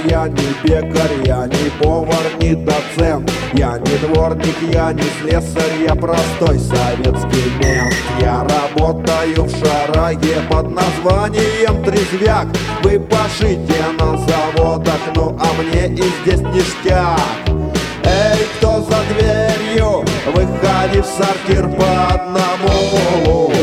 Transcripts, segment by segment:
я не пекарь, я не повар, не доцент. Я не дворник, я не слесарь, я простой советский мент. Я работаю в шараге под названием Трезвяк. Вы пашите на заводах, ну а мне и здесь ништяк. Эй, кто за дверью, выходи в сортир по одному.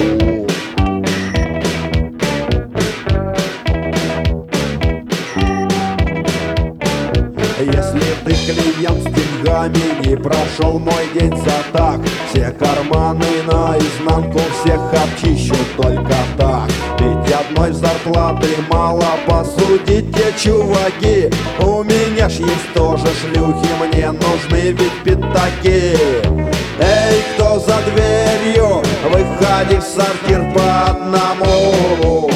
Если ты клиент с деньгами, не прошел мой день за так. Все карманы наизнанку, всех обчищу только так. Ведь одной зарплаты мало, посудите, чуваки. У меня ж есть тоже шлюхи, мне нужны ведь пятаки. Эй, кто за дверью, выходи в сортир по одному.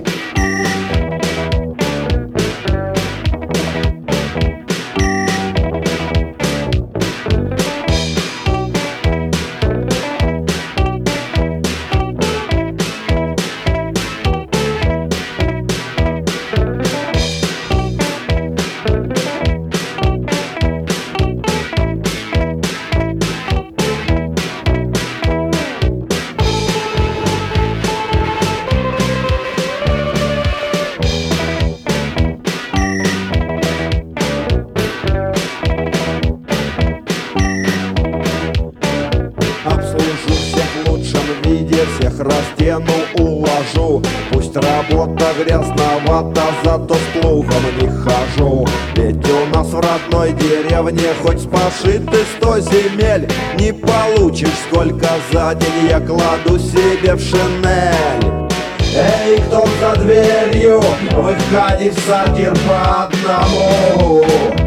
Обслужу всех в лучшем виде, всех растяну, уложу. Пусть работа грязновата, зато с плугом не хожу. Ведь у нас в родной деревне хоть спаши ты 100 земель, не получишь сколько за день я кладу себе в шинель. Эй, кто за дверью, выходи в сортир по одному.